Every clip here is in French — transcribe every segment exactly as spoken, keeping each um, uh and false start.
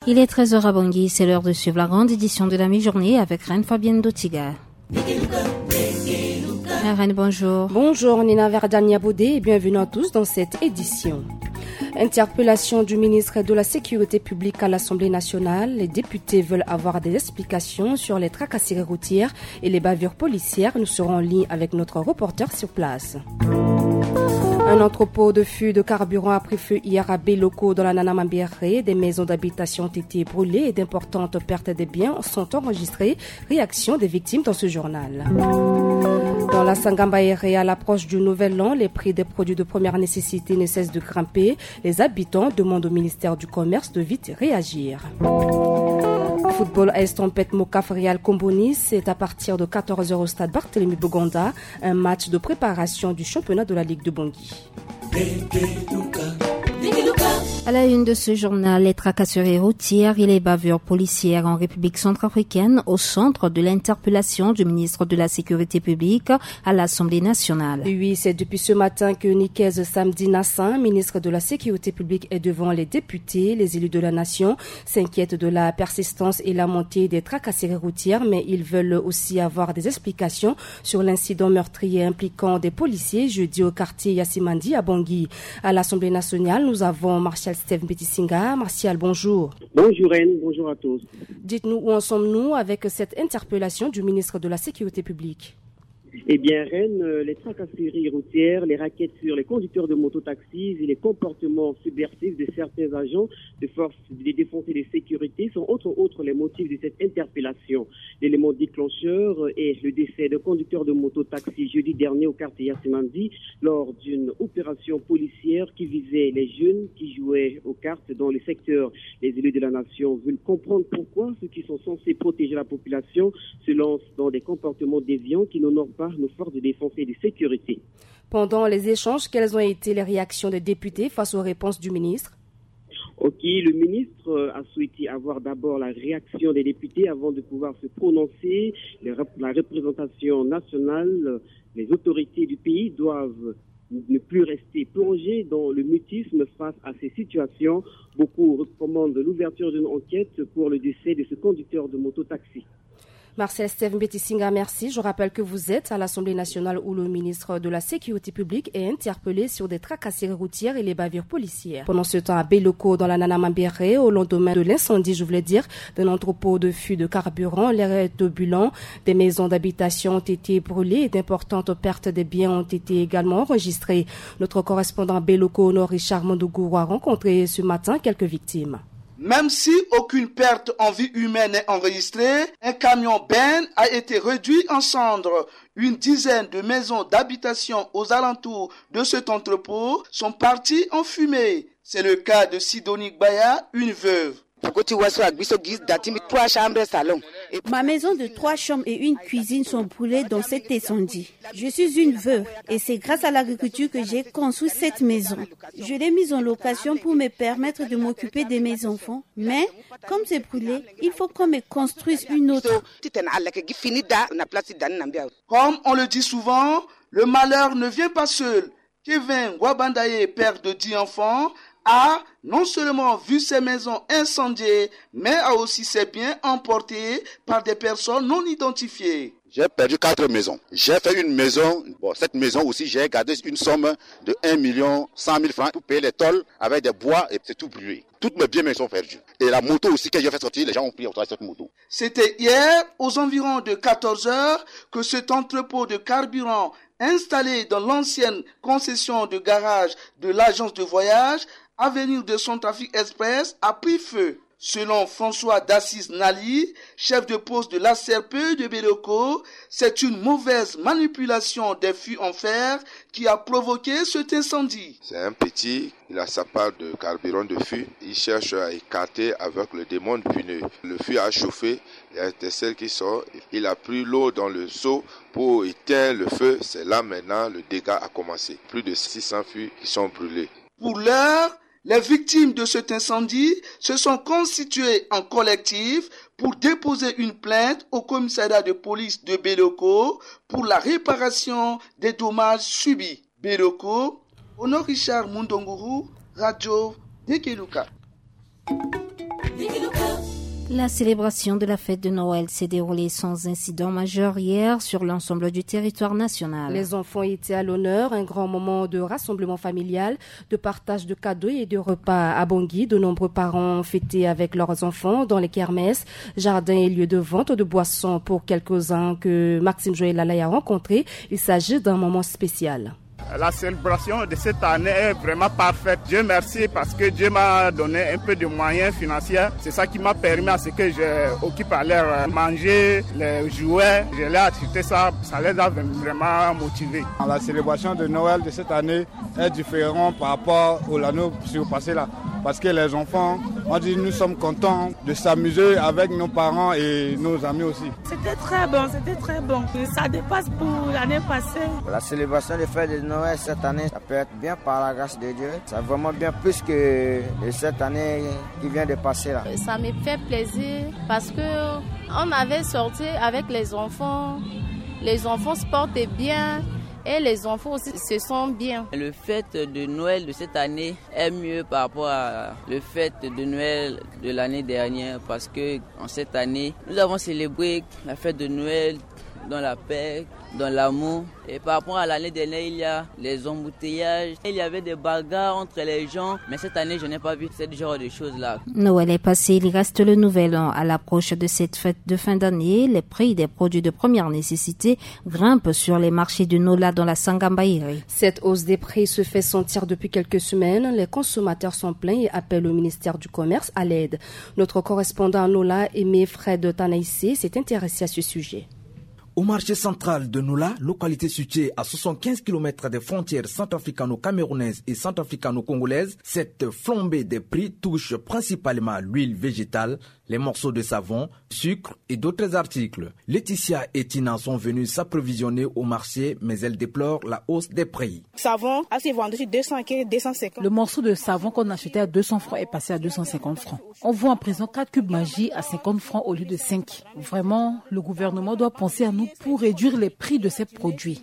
Il est treize heures à Bangui, c'est l'heure de suivre la grande édition de la mi-journée avec Reine Fabienne Dotiga. Reine, bonjour. Bonjour Nina Verdania Baudé et bienvenue à tous dans cette édition. Interpellation du ministre de la Sécurité publique à l'Assemblée nationale. Les députés veulent avoir des explications sur les tracasseries routières et les bavures policières. Nous serons en ligne avec notre reporter sur place. Un entrepôt de fûts de carburant a pris feu hier à Béloko dans la Nanamambéré. Des maisons d'habitation ont été brûlées et d'importantes pertes de biens sont enregistrées. Réaction des victimes dans ce journal. Dans la Sangambaéré, à l'approche du nouvel an, les prix des produits de première nécessité ne cessent de grimper. Les habitants demandent au ministère du Commerce de vite réagir. Football à Estampette Mokaf Real Comboni, c'est à partir de quatorze heures au stade Barthélemy Boganda, un match de préparation du championnat de la Ligue de Bangui. À la une de ce journal, les tracasseries routières et les bavures policières en République centrafricaine au centre de l'interpellation du ministre de la Sécurité publique à l'Assemblée nationale. Oui, c'est depuis ce matin que Nikez Samdi Nassin, ministre de la Sécurité publique, est devant les députés. Les élus de la nation s'inquiètent de la persistance et la montée des tracasseries routières, mais ils veulent aussi avoir des explications sur l'incident meurtrier impliquant des policiers jeudi au quartier Yassimandi à Bangui. À l'Assemblée nationale, nous avons Martial Steve Mbetisinga. Martial, bonjour. Bonjour Anne, bonjour à tous. Dites-nous où en sommes-nous avec cette interpellation du ministre de la Sécurité publique? Eh bien, Rennes, les tracasseries routières, les raquettes sur les conducteurs de mototaxis et les comportements subversifs de certains agents de forces de défense et de sécurité sont autres autres les motifs de cette interpellation. L'élément déclencheur est le décès d'un conducteur de mototaxi jeudi dernier au quartier Yassimandi lors d'une opération policière qui visait les jeunes qui jouaient aux cartes dans le secteur. Les élus de la nation veulent comprendre pourquoi ceux qui sont censés protéger la population se lancent dans des comportements déviants qui n'honorent pas nos forces de défense et de sécurité. Pendant les échanges, quelles ont été les réactions des députés face aux réponses du ministre? Ok, le ministre a souhaité avoir d'abord la réaction des députés avant de pouvoir se prononcer. La représentation nationale, les autorités du pays doivent ne plus rester plongées dans le mutisme face à ces situations. Beaucoup recommandent l'ouverture d'une enquête pour le décès de ce conducteur de mototaxi. Marcel Steve Mbetisinga, merci. Je rappelle que vous êtes à l'Assemblée nationale où le ministre de la Sécurité publique est interpellé sur des tracasseries routières et les bavures policières. Pendant ce temps, à Béloko, dans la Nanamambéré, au lendemain de l'incendie, je voulais dire, d'un entrepôt de fûts de carburant, l'air de Bulan, des maisons d'habitation ont été brûlées et d'importantes pertes de biens ont été également enregistrées. Notre correspondant à Béloko, Honor Richard Mondogourou, a rencontré ce matin quelques victimes. Même si aucune perte en vie humaine n'est enregistrée, un camion Ben a été réduit en cendres. Une dizaine de maisons d'habitation aux alentours de cet entrepôt sont parties en fumée. C'est le cas de Sidonie Gbaya, une veuve. Ma maison de trois chambres et une cuisine sont brûlées dans cet incendie. Je suis une veuve et c'est grâce à l'agriculture que j'ai construit cette maison. Je l'ai mise en location pour me permettre de m'occuper de mes enfants. Mais comme c'est brûlé, il faut qu'on me construise une autre. Comme on le dit souvent, le malheur ne vient pas seul. Kevin Wabandaye, père de dix enfants, a non seulement vu ses maisons incendiées, mais a aussi ses biens emportés par des personnes non identifiées. J'ai perdu quatre maisons. J'ai fait une maison, bon, cette maison aussi, j'ai gardé une somme de un million cent mille francs pour payer les tôles avec des bois et c'est tout brûlé. Toutes mes biens me sont perdus. Et la moto aussi que j'ai fait sortir, les gens ont pris au travail cette moto. C'était hier, aux environs de quatorze heures, que cet entrepôt de carburant installé dans l'ancienne concession de garage de l'agence de voyage Avenue de Centrafrique Express a pris feu. Selon François Dassis Nali, chef de poste de l'A C R P de Béloko, c'est une mauvaise manipulation des fûts en fer qui a provoqué cet incendie. C'est un petit, il a sa part de carburant de fût. Il cherche à écarter avec le démon puneux. Le fût a chauffé, il y a des selles qui sortent. Il a pris l'eau dans le seau pour éteindre le feu. C'est là maintenant le dégât a commencé. Plus de six cents fûts qui sont brûlés. Pour l'heure, les victimes de cet incendie se sont constituées en collectif pour déposer une plainte au commissariat de police de Béloko pour la réparation des dommages subis. Béloko, Honor Richard Mundongourou, Radio Dekeluka. Dekeluka. La célébration de la fête de Noël s'est déroulée sans incident majeur hier sur l'ensemble du territoire national. Les enfants étaient à l'honneur, un grand moment de rassemblement familial, de partage de cadeaux et de repas à Bangui. De nombreux parents fêtaient avec leurs enfants dans les kermesses, jardins et lieux de vente de boissons pour quelques-uns que Maxime Joël Alaï a rencontrés. Il s'agit d'un moment spécial. La célébration de cette année est vraiment parfaite. Dieu merci parce que Dieu m'a donné un peu de moyens financiers. C'est ça qui m'a permis à ce que j'occupe à leur manger, les jouets. Je l'ai acheté ça, ça les a vraiment motivés. La célébration de Noël de cette année est différente par rapport au l'année surpassée là. Parce que les enfants, on dit nous sommes contents de s'amuser avec nos parents et nos amis aussi. C'était très bon, c'était très bon. Ça dépasse pour l'année passée. La célébration des fêtes de Noël cette année, ça peut être bien par la grâce de Dieu. Ça va vraiment bien plus que cette année qui vient de passer là. Ça me fait plaisir parce que on avait sorti avec les enfants. Les enfants se portent bien. Et les enfants aussi se sentent bien. Le fête de Noël de cette année est mieux par rapport à le fête de Noël de l'année dernière parce que en cette année, nous avons célébré la fête de Noël dans la paix, dans l'amour. Et par rapport à l'année dernière, il y a les embouteillages, il y avait des bagarres entre les gens. Mais cette année, je n'ai pas vu ce genre de choses-là. Noël est passé, il reste le nouvel an. À l'approche de cette fête de fin d'année, les prix des produits de première nécessité grimpent sur les marchés de Nola dans la Sangambaïri. Cette hausse des prix se fait sentir depuis quelques semaines. Les consommateurs sont pleins et appellent au ministère du Commerce à l'aide. Notre correspondant à Nola, Aimé Fred Tanaïsé, s'est intéressé à ce sujet. Au marché central de Nola, localité située à soixante-quinze kilomètres des frontières centrafricano-camerounaises et centrafricano-congolaises, cette flambée des prix touche principalement l'huile végétale, les morceaux de savon, sucre et d'autres articles. Laetitia et Tina sont venues s'approvisionner au marché, mais elles déplorent la hausse des prix. Savon, c'est vendu sur deux cent quinze, deux cent cinquante. Le morceau de savon qu'on achetait à deux cents francs est passé à deux cent cinquante francs. On vend à présent quatre cubes magie à cinquante francs au lieu de cinq. Vraiment, le gouvernement doit penser à nous pour réduire les prix de ces produits.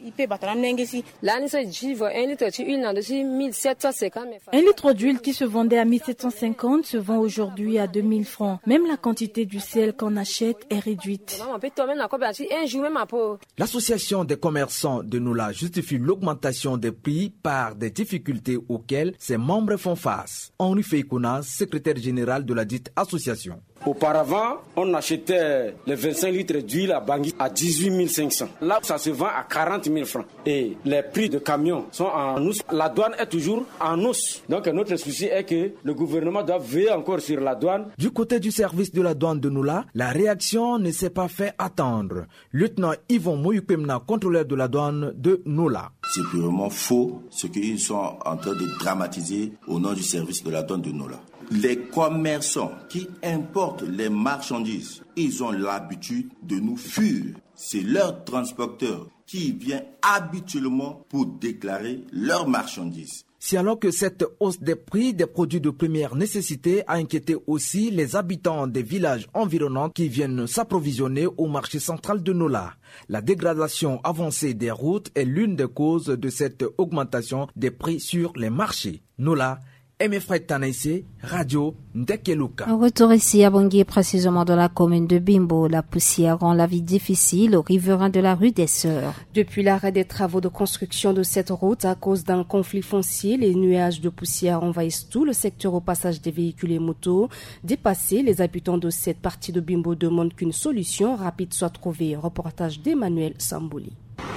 Un litre d'huile qui se vendait à mille sept cent cinquante se vend aujourd'hui à deux mille francs. Même la quantité du sel qu'on achète est réduite. L'association des commerçants de Nola justifie l'augmentation des prix par des difficultés auxquelles ses membres font face. Henri Feikouna, secrétaire général de la dite association. Auparavant, on achetait les vingt-cinq litres d'huile à Bangui à dix-huit mille cinq cents. Là, ça se vend à quarante mille francs. Et les prix de camions sont en hausse. La douane est toujours en hausse. Donc notre souci est que le gouvernement doit veiller encore sur la douane. Du côté du service de la douane de Nola, la réaction ne s'est pas fait attendre. Lieutenant Yvon Moyupemna, contrôleur de la douane de Nola. C'est purement faux ce qu'ils sont en train de dramatiser au nom du service de la douane de Nola. Les commerçants qui importent les marchandises, ils ont l'habitude de nous fuir. C'est leur transporteur qui vient habituellement pour déclarer leurs marchandises. C'est alors que cette hausse des prix des produits de première nécessité a inquiété aussi les habitants des villages environnants qui viennent s'approvisionner au marché central de Nola. La dégradation avancée des routes est l'une des causes de cette augmentation des prix sur les marchés. Nola, Aimé Fred Tanaïsé, Radio Ndekeluka. Retour ici à Bangui, précisément dans la commune de Bimbo. La poussière rend la vie difficile aux riverains de la rue des Sœurs. Depuis l'arrêt des travaux de construction de cette route à cause d'un conflit foncier, les nuages de poussière envahissent tout le secteur au passage des véhicules et motos. Dépassés, les habitants de cette partie de Bimbo demandent qu'une solution rapide soit trouvée. Reportage d'Emmanuel Sambouli.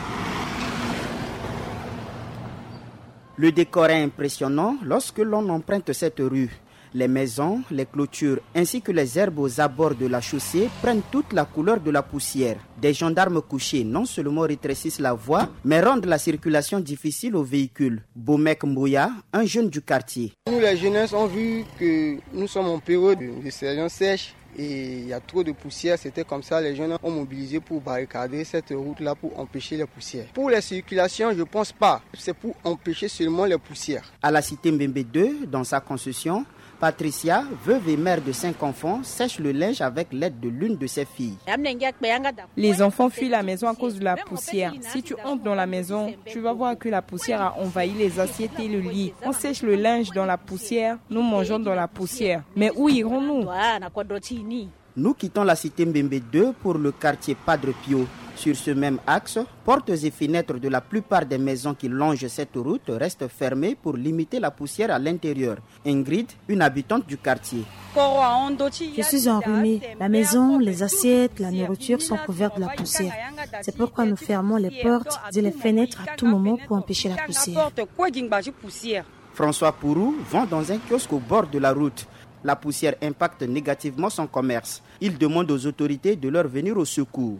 Le décor est impressionnant lorsque l'on emprunte cette rue. Les maisons, les clôtures ainsi que les herbes aux abords de la chaussée prennent toute la couleur de la poussière. Des gendarmes couchés non seulement rétrécissent la voie, mais rendent la circulation difficile aux véhicules. Bomek Mbouya, un jeune du quartier. Nous les jeunesses ont vu que nous sommes en période de saison sèche. Et il y a trop de poussière, c'était comme ça, les jeunes ont mobilisé pour barricader cette route-là pour empêcher les poussières. Pour les circulations, je ne pense pas, c'est pour empêcher seulement les poussières. À la cité Mbembe deux, dans sa concession, Patricia, veuve et mère de cinq enfants, sèche le linge avec l'aide de l'une de ses filles. Les enfants fuient la maison à cause de la poussière. Si tu entres dans la maison, tu vas voir que la poussière a envahi les assiettes et le lit. On sèche le linge dans la poussière, nous mangeons dans la poussière. Mais où irons-nous ? Nous quittons la cité Mbembe deux pour le quartier Padre Pio. Sur ce même axe, portes et fenêtres de la plupart des maisons qui longent cette route restent fermées pour limiter la poussière à l'intérieur. Ingrid, une habitante du quartier. Je suis enrhumée. La maison, les assiettes, la nourriture sont couvertes de la poussière. C'est pourquoi nous fermons les portes et les fenêtres à tout moment pour empêcher la poussière. François Pourou vend dans un kiosque au bord de la route. La poussière impacte négativement son commerce. Il demande aux autorités de leur venir au secours.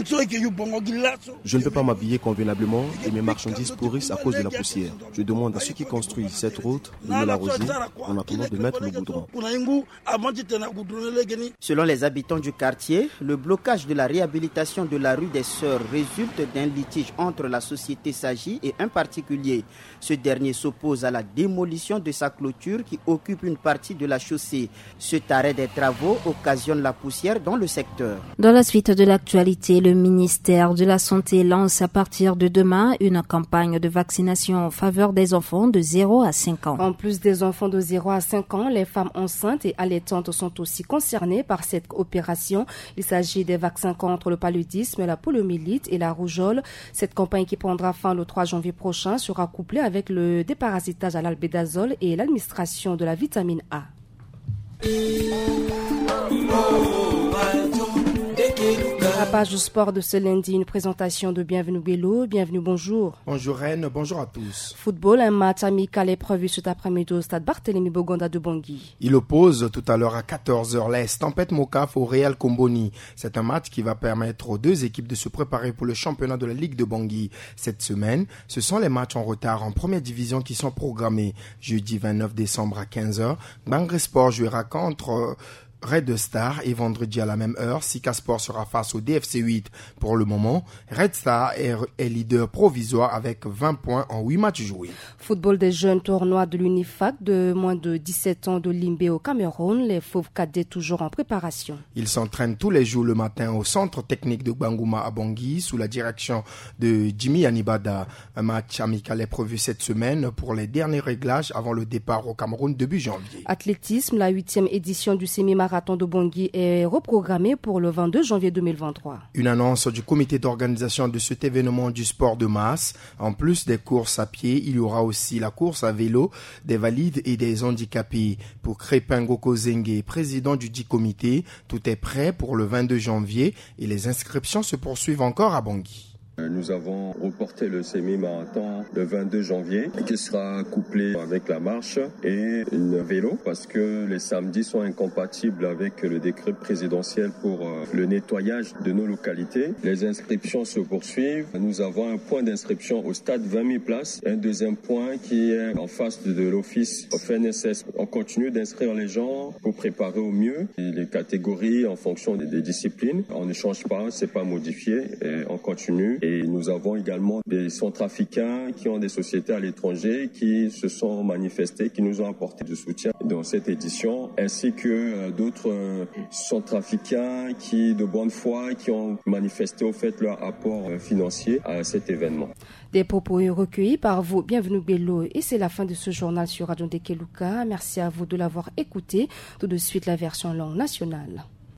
Je ne peux pas m'habiller convenablement et mes marchandises pourrissent à cause de la poussière. Je demande à ceux qui construisent cette route de nous l'arroser en attendant de mettre le goudron. Selon les habitants du quartier, le blocage de la réhabilitation de la rue des Sœurs résulte d'un litige entre la société Sagi et un particulier. Ce dernier s'oppose à la démolition de sa clôture qui occupe une partie de la chaussée. Cet arrêt des travaux occasionne la poussière dans le secteur. Dans la suite de l'actualité, le ministère de la Santé lance à partir de demain une campagne de vaccination en faveur des enfants de zéro à cinq ans. En plus des enfants de zéro à cinq ans, les femmes enceintes et allaitantes sont aussi concernées par cette opération. Il s'agit des vaccins contre le paludisme, la poliomyélite et la rougeole. Cette campagne qui prendra fin le trois janvier prochain sera couplée avec le déparasitage à l'albédazole et l'administration de la vitamine A. La page du sport de ce lundi, une présentation de Bienvenue Bello. Bienvenue, bonjour. Bonjour Reine, bonjour à tous. Football, un match amical est prévu cet après-midi au stade Barthélemy Boganda de Bangui. Il oppose tout à l'heure à quatorze heures l'Est Tempête Mokaf au Real Comboni. C'est un match qui va permettre aux deux équipes de se préparer pour le championnat de la Ligue de Bangui. Cette semaine, ce sont les matchs en retard en première division qui sont programmés. Jeudi vingt-neuf décembre à quinze heures, Bangre Sport jouera contre Red Star et vendredi à la même heure, Sika Sport sera face au D F C huit. Pour le moment, Red Star est, est leader provisoire avec vingt points en huit matchs joués. Football des jeunes tournois de l'Unifac de moins de dix-sept ans de Limbé au Cameroun, les fauves cadets toujours en préparation. Ils s'entraînent tous les jours le matin au centre technique de Bangouma à Bangui sous la direction de Jimmy Anibada. Un match amical est prévu cette semaine pour les derniers réglages avant le départ au Cameroun début janvier. Athlétisme, la huitième édition du semi-marathon marathon de Bangui est reprogrammé pour le vingt-deux janvier deux mille vingt-trois. Une annonce du comité d'organisation de cet événement du sport de masse. En plus des courses à pied, il y aura aussi la course à vélo des valides et des handicapés. Pour Crépin Gokozenge, président du dit comité, tout est prêt pour le vingt-deux janvier et les inscriptions se poursuivent encore à Bangui. Nous avons reporté le semi-marathon le vingt-deux janvier qui sera couplé avec la marche et le vélo parce que les samedis sont incompatibles avec le décret présidentiel pour le nettoyage de nos localités. Les inscriptions se poursuivent. Nous avons un point d'inscription au stade vingt mille places, un deuxième point qui est en face de l'office F N S S. On continue d'inscrire les gens pour préparer au mieux les catégories en fonction des disciplines. On ne change pas, c'est pas modifié, et on continue. Et nous avons également des centrafricains qui ont des sociétés à l'étranger qui se sont manifestés, qui nous ont apporté du soutien dans cette édition, ainsi que d'autres centrafricains qui, de bonne foi, qui ont manifesté au fait leur apport financier à cet événement. Des propos recueillis par vous. Bienvenue Bello. Et c'est la fin de ce journal sur Radio Ndekeluka. Merci à vous de l'avoir écouté. Tout de suite, la version langue nationale.